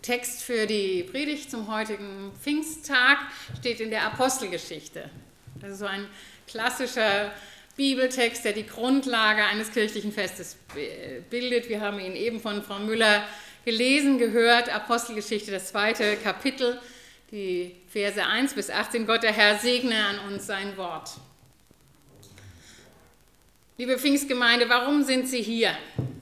Der Text für die Predigt zum heutigen Pfingsttag steht in der Apostelgeschichte. Das ist so ein klassischer Bibeltext, der die Grundlage eines kirchlichen Festes bildet. Wir haben ihn eben von Frau Müller gelesen, gehört. Apostelgeschichte, das 2. Kapitel, die Verse 1 bis 18. Gott, der Herr, segne an uns sein Wort. Liebe Pfingstgemeinde, warum sind Sie hier?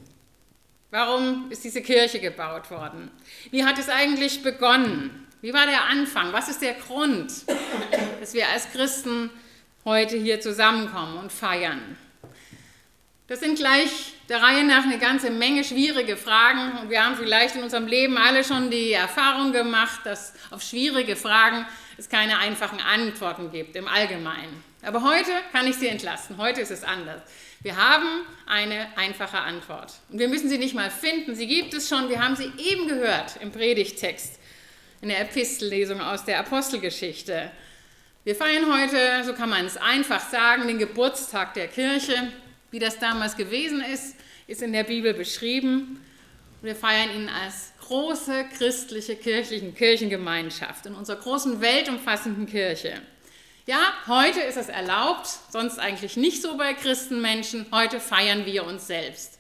Warum ist diese Kirche gebaut worden? Wie hat es eigentlich begonnen? Wie war der Anfang? Was ist der Grund, dass wir als Christen heute hier zusammenkommen und feiern? Das sind gleich der Reihe nach eine ganze Menge schwierige Fragen. Und wir haben vielleicht in unserem Leben alle schon die Erfahrung gemacht, dass auf schwierige Fragen es keine einfachen Antworten gibt im Allgemeinen. Aber heute kann ich Sie entlasten. Heute ist es anders. Wir haben eine einfache Antwort. Und wir müssen sie nicht mal finden. Sie gibt es schon. Wir haben sie eben gehört im Predigttext, in der Epistellesung aus der Apostelgeschichte. Wir feiern heute, so kann man es einfach sagen, den Geburtstag der Kirche. Wie das damals gewesen ist, ist in der Bibel beschrieben. Und wir feiern ihn als große christliche Kirchengemeinschaft in unserer großen weltumfassenden Kirche. Ja, heute ist es erlaubt, sonst eigentlich nicht so bei Christenmenschen. Heute feiern wir uns selbst.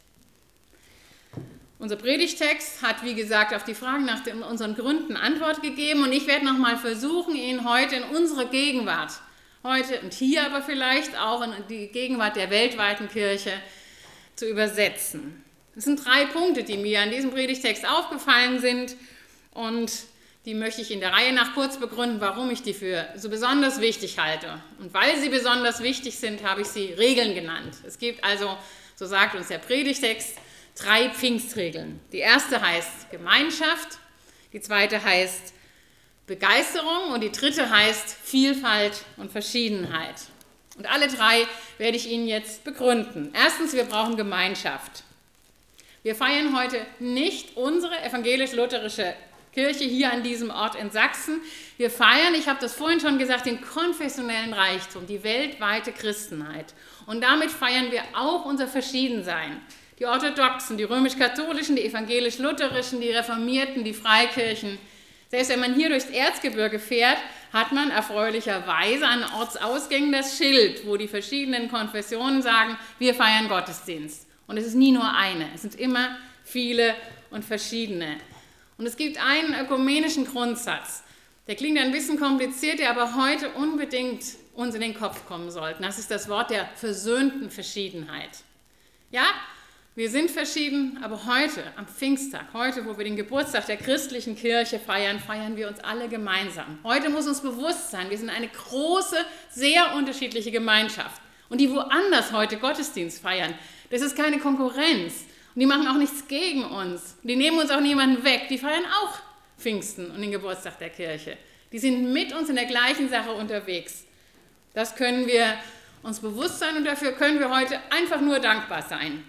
Unser Predigtext hat, wie gesagt, auf die Fragen nach unseren Gründen Antwort gegeben. Und ich werde nochmal versuchen, ihn heute in unsere Gegenwart, heute und hier aber vielleicht auch in die Gegenwart der weltweiten Kirche zu übersetzen. Es sind 3 Punkte, die mir an diesem Predigtext aufgefallen sind und die möchte ich in der Reihe nach kurz begründen, warum ich die für so besonders wichtig halte. Und weil sie besonders wichtig sind, habe ich sie Regeln genannt. Es gibt also, so sagt uns der Predigtext, 3 Pfingstregeln. Die erste heißt Gemeinschaft, die zweite heißt Begeisterung und die dritte heißt Vielfalt und Verschiedenheit. Und alle 3 werde ich Ihnen jetzt begründen. Erstens, wir brauchen Gemeinschaft. Wir feiern heute nicht unsere evangelisch-lutherische Kirche hier an diesem Ort in Sachsen. Wir feiern, ich habe das vorhin schon gesagt, den konfessionellen Reichtum, die weltweite Christenheit. Und damit feiern wir auch unser Verschiedensein. Die Orthodoxen, die römisch-katholischen, die evangelisch-lutherischen, die Reformierten, die Freikirchen. Selbst wenn man hier durchs Erzgebirge fährt, hat man erfreulicherweise an Ortsausgängen das Schild, wo die verschiedenen Konfessionen sagen, wir feiern Gottesdienst. Und es ist nie nur eine, es sind immer viele und verschiedene. Und es gibt einen ökumenischen Grundsatz, der klingt ein bisschen kompliziert, der aber heute unbedingt uns in den Kopf kommen sollte. Das ist das Wort der versöhnten Verschiedenheit. Ja, wir sind verschieden, aber heute, am Pfingsttag, heute, wo wir den Geburtstag der christlichen Kirche feiern, feiern wir uns alle gemeinsam. Heute muss uns bewusst sein, wir sind eine große, sehr unterschiedliche Gemeinschaft. Und die woanders heute Gottesdienst feiern, das ist keine Konkurrenz. Und die machen auch nichts gegen uns. Die nehmen uns auch niemanden weg. Die feiern auch Pfingsten und den Geburtstag der Kirche. Die sind mit uns in der gleichen Sache unterwegs. Das können wir uns bewusst sein und dafür können wir heute einfach nur dankbar sein.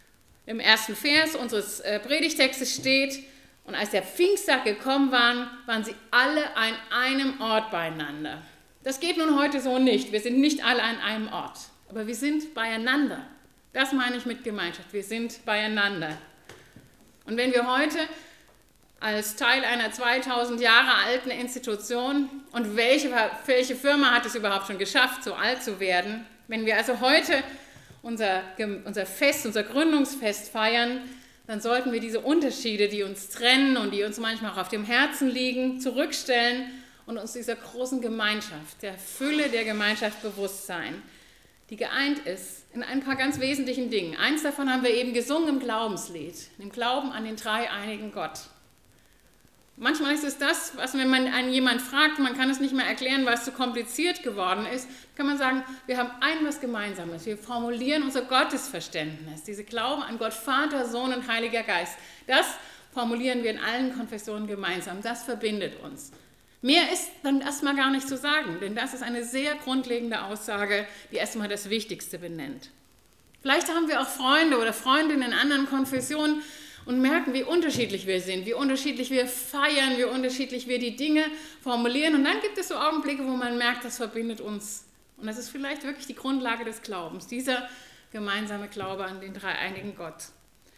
Im ersten Vers unseres Predigtextes steht, und als der Pfingsttag gekommen war, waren sie alle an einem Ort beieinander. Das geht nun heute so nicht. Wir sind nicht alle an einem Ort, aber wir sind beieinander. Das meine ich mit Gemeinschaft. Wir sind beieinander. Und wenn wir heute als Teil einer 2000 Jahre alten Institution, und welche Firma hat es überhaupt schon geschafft, so alt zu werden, wenn wir also heute unser Fest, unser Gründungsfest feiern, dann sollten wir diese Unterschiede, die uns trennen und die uns manchmal auch auf dem Herzen liegen, zurückstellen und uns dieser großen Gemeinschaft, der Fülle der Gemeinschaft bewusst sein, die geeint ist in ein paar ganz wesentlichen Dingen. Eins davon haben wir eben gesungen im Glaubenslied, im Glauben an den dreieinigen Gott. Manchmal ist es das, was, wenn man einen jemand fragt, man kann es nicht mehr erklären, weil es zu kompliziert geworden ist, kann man sagen, wir haben was Gemeinsames. Wir formulieren unser Gottesverständnis, diese Glauben an Gott, Vater, Sohn und Heiliger Geist. Das formulieren wir in allen Konfessionen gemeinsam. Das verbindet uns. Mehr ist dann erstmal gar nicht zu sagen, denn das ist eine sehr grundlegende Aussage, die erstmal das Wichtigste benennt. Vielleicht haben wir auch Freunde oder Freundinnen in anderen Konfessionen und merken, wie unterschiedlich wir sind, wie unterschiedlich wir feiern, wie unterschiedlich wir die Dinge formulieren. Und dann gibt es so Augenblicke, wo man merkt, das verbindet uns. Und das ist vielleicht wirklich die Grundlage des Glaubens, dieser gemeinsame Glaube an den dreieinigen Gott.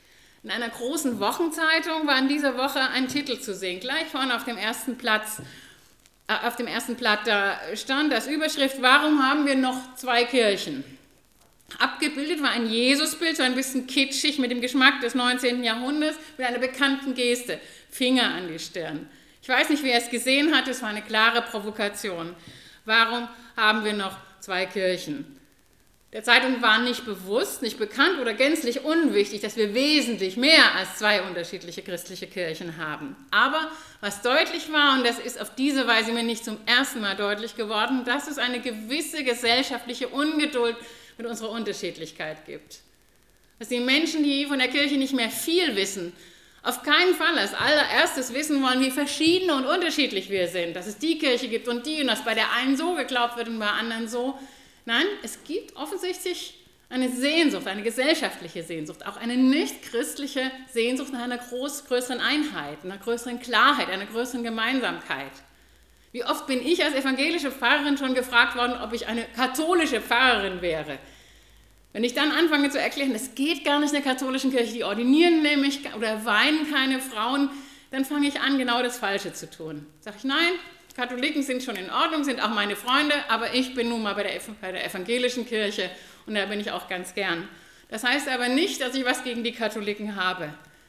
In einer großen Wochenzeitung war in dieser Woche ein Titel zu sehen, gleich vorne auf dem ersten Platz. Auf dem ersten Blatt, da stand als Überschrift: Warum haben wir noch 2 Kirchen? Abgebildet war ein Jesusbild, so ein bisschen kitschig, mit dem Geschmack des 19. Jahrhunderts, mit einer bekannten Geste, Finger an die Stirn. Ich weiß nicht, wer es gesehen hat, es war eine klare Provokation. Warum haben wir noch 2 Kirchen? Der Zeitung war nicht bewusst, nicht bekannt oder gänzlich unwichtig, dass wir wesentlich mehr als 2 unterschiedliche christliche Kirchen haben. Aber was deutlich war, und das ist auf diese Weise mir nicht zum ersten Mal deutlich geworden, dass es eine gewisse gesellschaftliche Ungeduld mit unserer Unterschiedlichkeit gibt. Dass die Menschen, die von der Kirche nicht mehr viel wissen, auf keinen Fall als allererstes wissen wollen, wie verschieden und unterschiedlich wir sind. Dass es die Kirche gibt und die, und dass bei der einen so geglaubt wird und bei anderen so. Nein, es gibt offensichtlich eine Sehnsucht, eine gesellschaftliche Sehnsucht, auch eine nicht-christliche Sehnsucht nach einer größeren Einheit, einer größeren Klarheit, einer größeren Gemeinsamkeit. Wie oft bin ich als evangelische Pfarrerin schon gefragt worden, ob ich eine katholische Pfarrerin wäre. Wenn ich dann anfange zu erklären, es geht gar nicht in der katholischen Kirche, die ordinieren nämlich oder weihen keine Frauen, dann fange ich an, genau das Falsche zu tun. Sage ich, nein, Katholiken sind schon in Ordnung, sind auch meine Freunde, aber ich bin nun mal bei der evangelischen Kirche und da bin ich auch ganz gern. Das heißt aber nicht, dass ich was gegen die Katholiken habe.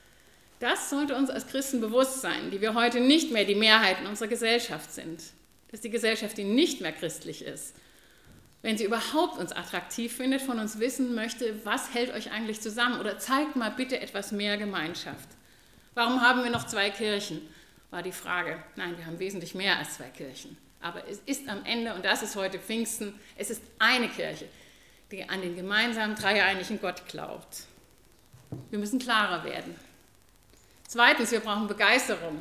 Das sollte uns als Christen bewusst sein, die wir heute nicht mehr die Mehrheit in unserer Gesellschaft sind. Dass die Gesellschaft, die nicht mehr christlich ist, wenn sie überhaupt uns attraktiv findet, von uns wissen möchte, was hält euch eigentlich zusammen? Oder zeigt mal bitte etwas mehr Gemeinschaft. Warum haben wir noch 2 Kirchen? War die Frage. Nein, wir haben wesentlich mehr als 2 Kirchen. Aber es ist am Ende, und das ist heute Pfingsten, es ist eine Kirche, die an den gemeinsamen dreieinigen Gott glaubt. Wir müssen klarer werden. Zweitens, wir brauchen Begeisterung.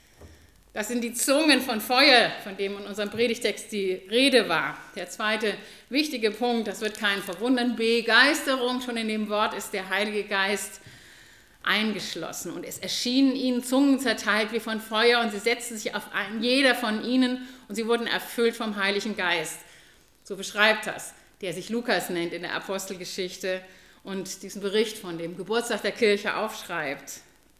Das sind die Zungen von Feuer, von dem in unserem Predigtext die Rede war. Der zweite wichtige Punkt, das wird keinen verwundern, Begeisterung, schon in dem Wort ist der Heilige Geist eingeschlossen. Und es erschienen ihnen Zungen zerteilt wie von Feuer und sie setzten sich auf jeder von ihnen und sie wurden erfüllt vom Heiligen Geist. So beschreibt das, der sich Lukas nennt in der Apostelgeschichte und diesen Bericht von dem Geburtstag der Kirche aufschreibt.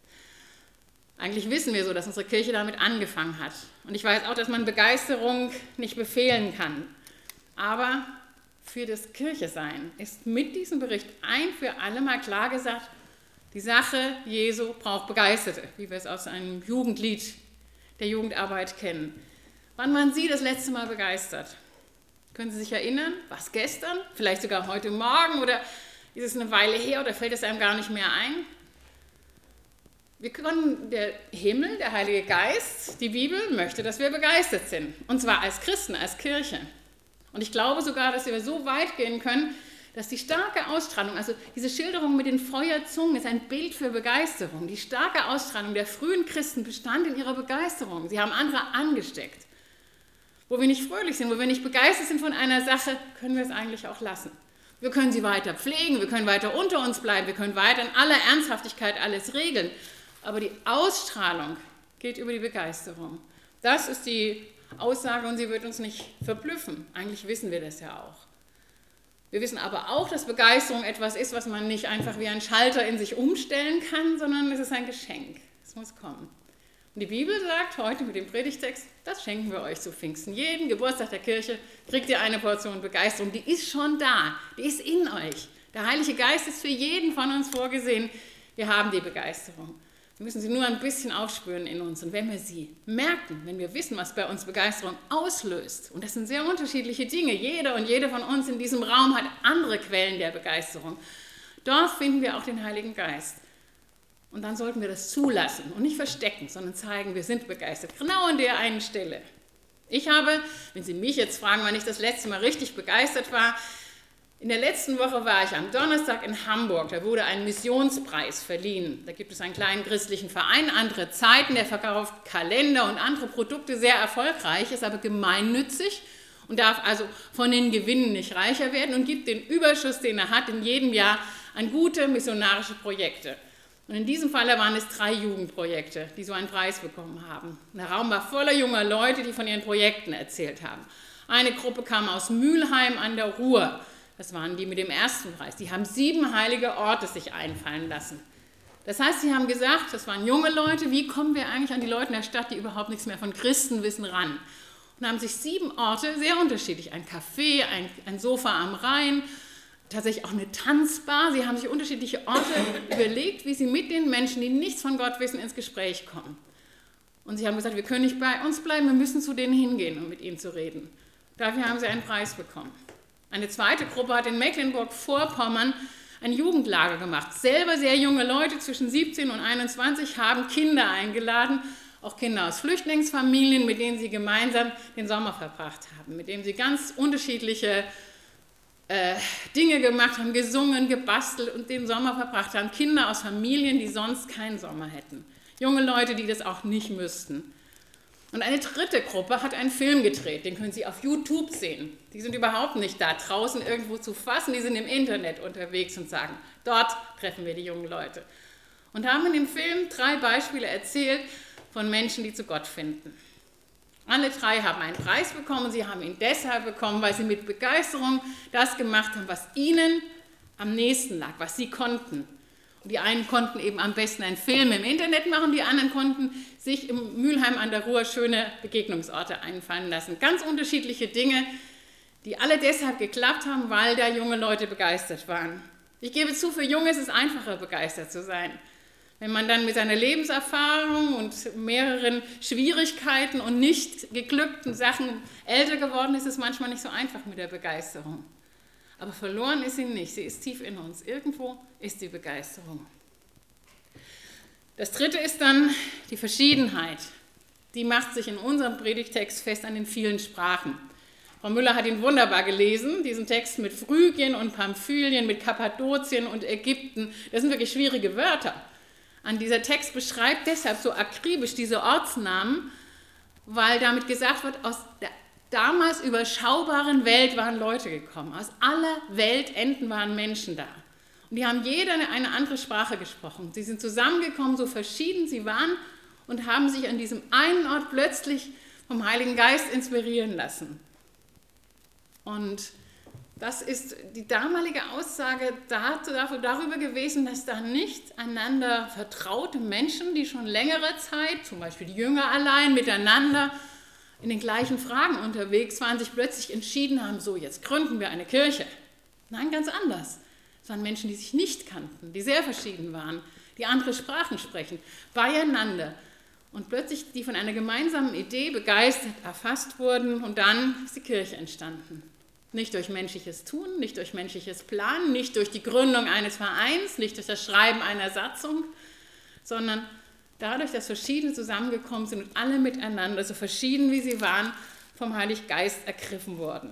Eigentlich wissen wir so, dass unsere Kirche damit angefangen hat. Und ich weiß auch, dass man Begeisterung nicht befehlen kann. Aber für das Kirchesein ist mit diesem Bericht ein für alle Mal klar gesagt, die Sache Jesu braucht Begeisterte, wie wir es aus einem Jugendlied der Jugendarbeit kennen. Wann waren Sie das letzte Mal begeistert? Können Sie sich erinnern? War es gestern? Vielleicht sogar heute Morgen? Oder ist es eine Weile her oder fällt es einem gar nicht mehr ein? Wir können, der Himmel, der Heilige Geist, die Bibel möchte, dass wir begeistert sind. Und zwar als Christen, als Kirche. Und ich glaube sogar, dass wir so weit gehen können, dass die starke Ausstrahlung, also diese Schilderung mit den Feuerzungen ist ein Bild für Begeisterung. Die starke Ausstrahlung der frühen Christen bestand in ihrer Begeisterung. Sie haben andere angesteckt. Wo wir nicht fröhlich sind, wo wir nicht begeistert sind von einer Sache, können wir es eigentlich auch lassen. Wir können sie weiter pflegen, wir können weiter unter uns bleiben, wir können weiter in aller Ernsthaftigkeit alles regeln. Aber die Ausstrahlung geht über die Begeisterung. Das ist die Aussage und sie wird uns nicht verblüffen. Eigentlich wissen wir das ja auch. Wir wissen aber auch, dass Begeisterung etwas ist, was man nicht einfach wie ein Schalter in sich umstellen kann, sondern es ist ein Geschenk. Es muss kommen. Und die Bibel sagt heute mit dem Predigtext, das schenken wir euch zu Pfingsten. Jeden Geburtstag der Kirche kriegt ihr eine Portion Begeisterung. Die ist schon da, die ist in euch. Der Heilige Geist ist für jeden von uns vorgesehen. Wir haben die Begeisterung. Wir müssen sie nur ein bisschen aufspüren in uns. Und wenn wir sie merken, wenn wir wissen, was bei uns Begeisterung auslöst, und das sind sehr unterschiedliche Dinge, jeder und jede von uns in diesem Raum hat andere Quellen der Begeisterung, dort finden wir auch den Heiligen Geist. Und dann sollten wir das zulassen und nicht verstecken, sondern zeigen, wir sind begeistert. Genau an der einen Stelle. Ich habe, wenn Sie mich jetzt fragen, wann ich das letzte Mal richtig begeistert war, in der letzten Woche war ich am Donnerstag in Hamburg, da wurde ein Missionspreis verliehen. Da gibt es einen kleinen christlichen Verein, andere Zeiten, der verkauft Kalender und andere Produkte, sehr erfolgreich, ist aber gemeinnützig und darf also von den Gewinnen nicht reicher werden und gibt den Überschuss, den er hat, in jedem Jahr an gute missionarische Projekte. Und in diesem Fall waren es 3 Jugendprojekte, die so einen Preis bekommen haben. Der Raum war voller junger Leute, die von ihren Projekten erzählt haben. Eine Gruppe kam aus Mülheim an der Ruhr. Das waren die mit dem ersten Preis. Die haben 7 heilige Orte sich einfallen lassen. Das heißt, sie haben gesagt, das waren junge Leute, wie kommen wir eigentlich an die Leute in der Stadt, die überhaupt nichts mehr von Christen wissen, ran? Und haben sich 7 Orte, sehr unterschiedlich, ein Café, ein Sofa am Rhein, tatsächlich auch eine Tanzbar, sie haben sich unterschiedliche Orte überlegt, wie sie mit den Menschen, die nichts von Gott wissen, ins Gespräch kommen. Und sie haben gesagt, wir können nicht bei uns bleiben, wir müssen zu denen hingehen, um mit ihnen zu reden. Dafür haben sie einen Preis bekommen. Eine zweite Gruppe hat in Mecklenburg-Vorpommern ein Jugendlager gemacht. Selber sehr junge Leute zwischen 17 und 21 haben Kinder eingeladen, auch Kinder aus Flüchtlingsfamilien, mit denen sie gemeinsam den Sommer verbracht haben, mit denen sie ganz unterschiedliche Dinge gemacht haben, gesungen, gebastelt und den Sommer verbracht haben. Kinder aus Familien, die sonst keinen Sommer hätten. Junge Leute, die das auch nicht müssten. Und eine dritte Gruppe hat einen Film gedreht, den können Sie auf YouTube sehen. Die sind überhaupt nicht da draußen irgendwo zu fassen, die sind im Internet unterwegs und sagen, dort treffen wir die jungen Leute. Und haben in dem Film 3 Beispiele erzählt von Menschen, die zu Gott finden. Alle 3 haben einen Preis bekommen, sie haben ihn deshalb bekommen, weil sie mit Begeisterung das gemacht haben, was ihnen am nächsten lag, was sie konnten. Und die einen konnten eben am besten einen Film im Internet machen, die anderen konnten sich im Mülheim an der Ruhr schöne Begegnungsorte einfallen lassen. Ganz unterschiedliche Dinge, die alle deshalb geklappt haben, weil da junge Leute begeistert waren. Ich gebe zu, für Junge ist es einfacher, begeistert zu sein. Wenn man dann mit seiner Lebenserfahrung und mehreren Schwierigkeiten und nicht geglückten Sachen älter geworden ist, ist es manchmal nicht so einfach mit der Begeisterung. Aber verloren ist sie nicht, sie ist tief in uns. Irgendwo ist die Begeisterung. Das dritte ist dann die Verschiedenheit. Die macht sich in unserem Predigtext fest an den vielen Sprachen. Frau Müller hat ihn wunderbar gelesen, diesen Text mit Phrygien und Pamphylien, mit Kappadokien und Ägypten. Das sind wirklich schwierige Wörter. Und dieser Text beschreibt deshalb so akribisch diese Ortsnamen, weil damit gesagt wird, aus der damals überschaubaren Welt waren Leute gekommen. Aus aller Weltenden waren Menschen da. Und die haben jeder eine andere Sprache gesprochen. Sie sind zusammengekommen, so verschieden sie waren, und haben sich an diesem einen Ort plötzlich vom Heiligen Geist inspirieren lassen. Und das ist die damalige Aussage darüber gewesen, dass da nicht einander vertraute Menschen, die schon längere Zeit, zum Beispiel die Jünger allein, miteinander in den gleichen Fragen unterwegs waren, sich plötzlich entschieden haben, so jetzt gründen wir eine Kirche. Nein, ganz anders. Es waren Menschen, die sich nicht kannten, die sehr verschieden waren, die andere Sprachen sprechen, beieinander. Und plötzlich die von einer gemeinsamen Idee begeistert erfasst wurden und dann ist die Kirche entstanden. Nicht durch menschliches Tun, nicht durch menschliches Planen, nicht durch die Gründung eines Vereins, nicht durch das Schreiben einer Satzung, sondern dadurch, dass verschiedene zusammengekommen sind und alle miteinander, so verschieden wie sie waren, vom Heiligen Geist ergriffen wurden.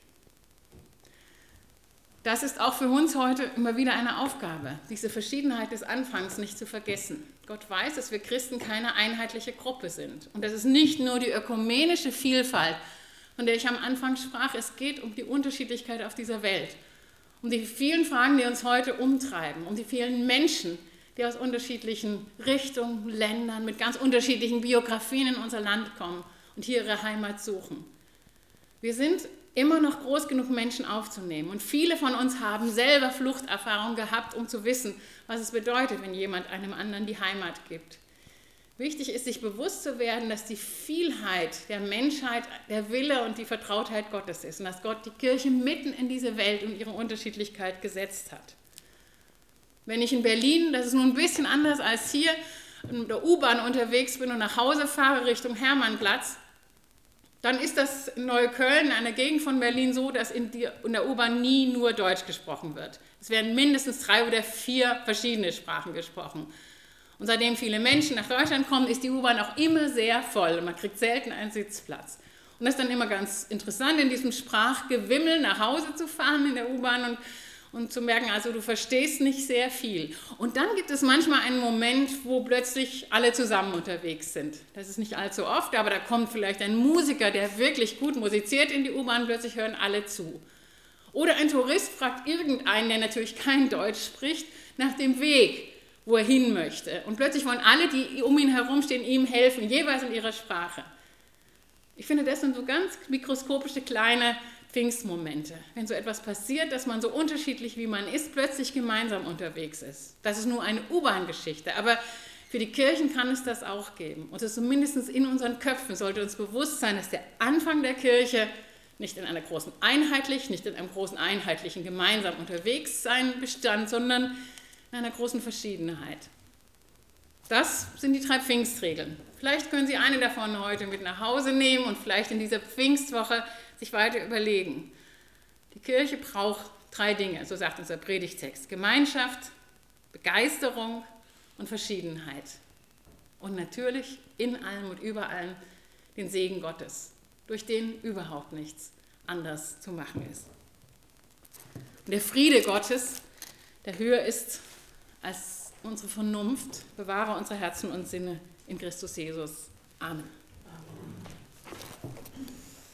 Das ist auch für uns heute immer wieder eine Aufgabe, diese Verschiedenheit des Anfangs nicht zu vergessen. Gott weiß, dass wir Christen keine einheitliche Gruppe sind. Und das ist nicht nur die ökumenische Vielfalt, von der ich am Anfang sprach, es geht um die Unterschiedlichkeit auf dieser Welt, um die vielen Fragen, die uns heute umtreiben, um die vielen Menschen, die aus unterschiedlichen Richtungen, Ländern, mit ganz unterschiedlichen Biografien in unser Land kommen und hier ihre Heimat suchen. Wir sind immer noch groß genug, Menschen aufzunehmen. Und viele von uns haben selber Fluchterfahrung gehabt, um zu wissen, was es bedeutet, wenn jemand einem anderen die Heimat gibt. Wichtig ist, sich bewusst zu werden, dass die Vielheit der Menschheit der Wille und die Vertrautheit Gottes ist und dass Gott die Kirche mitten in diese Welt und ihre Unterschiedlichkeit gesetzt hat. Wenn ich in Berlin, das ist nun ein bisschen anders als hier, in der U-Bahn unterwegs bin und nach Hause fahre Richtung Hermannplatz, dann ist das in Neukölln, in einer Gegend von Berlin, so, dass in der U-Bahn nie nur Deutsch gesprochen wird. Es werden mindestens 3 oder 4 verschiedene Sprachen gesprochen. Und seitdem viele Menschen nach Deutschland kommen, ist die U-Bahn auch immer sehr voll und man kriegt selten einen Sitzplatz. Und das ist dann immer ganz interessant, in diesem Sprachgewimmel nach Hause zu fahren in der U-Bahn und zu merken, also du verstehst nicht sehr viel. Und dann gibt es manchmal einen Moment, wo plötzlich alle zusammen unterwegs sind. Das ist nicht allzu oft, aber da kommt vielleicht ein Musiker, der wirklich gut musiziert in die U-Bahn, plötzlich hören alle zu. Oder ein Tourist fragt irgendeinen, der natürlich kein Deutsch spricht, nach dem Weg, wo er hin möchte. Und plötzlich wollen alle, die um ihn herumstehen, ihm helfen, jeweils in ihrer Sprache. Ich finde, das sind so ganz mikroskopische kleine Pfingstmomente, wenn so etwas passiert, dass man so unterschiedlich wie man ist, plötzlich gemeinsam unterwegs ist. Das ist nur eine U-Bahn-Geschichte, aber für die Kirchen kann es das auch geben. Und zumindest in unseren Köpfen sollte uns bewusst sein, dass der Anfang der Kirche nicht in einer großen Einheitlich, nicht in einem großen einheitlichen gemeinsam unterwegs sein bestand, sondern in einer großen Verschiedenheit. Das sind die 3 Pfingstregeln. Vielleicht können Sie eine davon heute mit nach Hause nehmen und vielleicht in dieser Pfingstwoche sich weiter überlegen. Die Kirche braucht 3 Dinge, so sagt unser Predigtext: Gemeinschaft, Begeisterung und Verschiedenheit. Und natürlich in allem und über allem den Segen Gottes, durch den überhaupt nichts anders zu machen ist. Und der Friede Gottes, der höher ist als unsere Vernunft, bewahre unsere Herzen und Sinne in Christus Jesus. Amen.